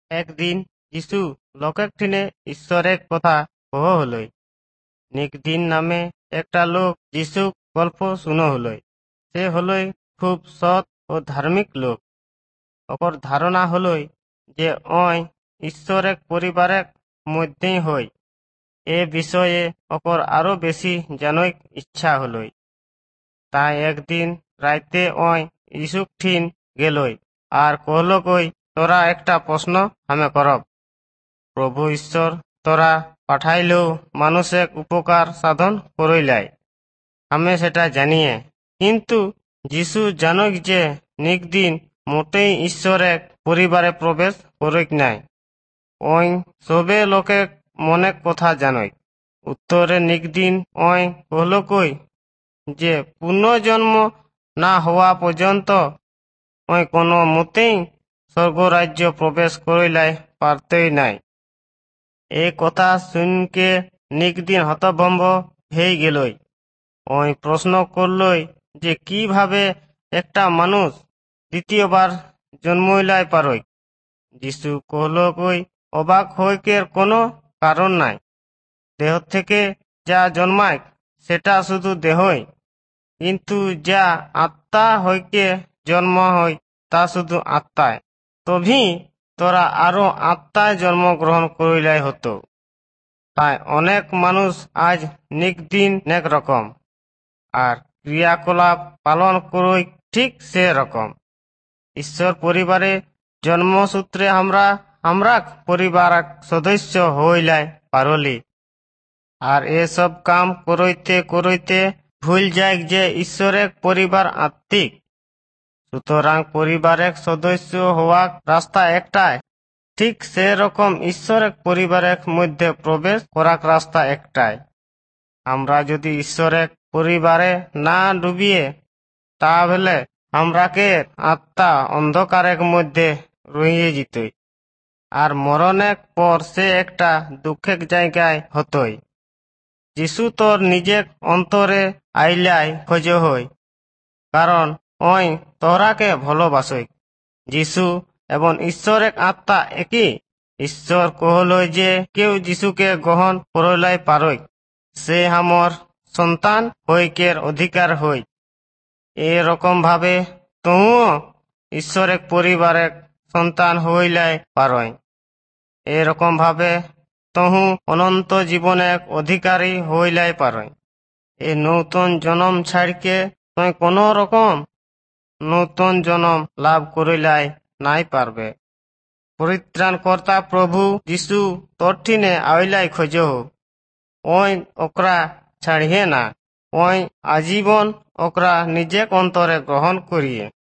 একদিন যিশু লোকের ঠিনে ঈশ্বরের কথা কহ হলই। নিকদিন নামে একটা লোক যিশু গল্প শুনো হলই। সে হলই খুব সৎ ও ধার্মিক লোক। ওকর ধারণা হলই যে ওই ঈশ্বরের পরিবারের মধ্যেই হই। এ বিষয়ে ওকর আরো বেশি জানইক ইচ্ছা হলই। তাই একদিন রাইতে ওই যিশু ঠিন গেলই আর কহল কই, তোরা একটা প্রশ্ন আমি করব। প্রভু ঈশ্বর তোরা পাঠাইলেও মানুষের উপকার সাধন করইলাই, আমি সেটা জানিয়ে। কিন্তু যিশু জানক যে নিকদিন মোটেই ঈশ্বরের পরিবারে প্রবেশ করিক নাই। ওই সবে লোকে মনে কথা জানই। উত্তরে নিকদিন ওই কহল কই যে পুনর্জন্ম না হওয়া পর্যন্ত ওই কোনো মতেই স্বর্গরাজ্য প্রবেশ করিলাই পারতই নাই। এ কথা শুনকে নিকদিন হতভম্ব হয়ে গেলই। ওই প্রশ্ন করলই যে কিভাবে একটা মানুষ দ্বিতীয়বার জন্মইলাই পারই। যিশু কহল কই, অবাক হইকের কোনো কারণ নাই। দেহ থেকে যা জন্মায় সেটা শুধু দেহই, কিন্তু যা আত্মা হইকে জন্ম হয় তা শুধু আত্মায়। তবেই তোরা আরো আত্মায় জন্মগ্রহণ করিলাই হতো। তাই অনেক মানুষ আজ নিকদিন এক রকম, আর ক্রিয়াকলাপ পালন করই ঠিক সে রকম। ঈশ্বর পরিবারে জন্মসূত্রে আমরা পরিবার সদস্য হইলাই পারলি। আর এসব কাম করইতে করইতে ভুল যায় যে ঈশ্বরের পরিবার আত্মিক। সুতরাং পরিবারের সদস্য হওয়ার রাস্তা একটাই, ঠিক সেরকম ঈশ্বরের পরিবারের মধ্যে প্রবেশ করার রাস্তা একটাই। আমরা যদি ঈশ্বরের পরিবারে না ডুবিয়ে, তাহলে আমরাকে আত্মা অন্ধকারের মধ্যে রয়ে যেতই, আর মরণের পর সে একটা দুঃখের জায়গায় হতই। যিশু তোর নিজের অন্তরে আইলাই খোঁজ হই, কারণ ওই তোরাকে ভালোবাসই। যিশু এবং ঈশ্বরের আত্মা একই। ঈশ্বর কহলই যে কেউ যিশুকে গ্রহণ করলাই পারই, সে আমার সন্তান হইকের অধিকার হই। এরকম ভাবে তুমিও ঈশ্বরের পরিবারের সন্তান হইলাই পারই। এরকম ভাবে তহু অনন্ত জীবনের অধিকারী হইলাই পারই। এই নূতন জনম ছাড়কে তুই কোন রকম নূতন জনম লাভ করিলাই নাই পারবে। পরিত্রাণকর্তা প্রভু যিশু তোর ঠিনে আইলাই খোঁজ, ওই ওকরা ছাড়িয়ে না, ওই আজীবন ওকরা নিজে অন্তরে গ্রহণ করিয়ে।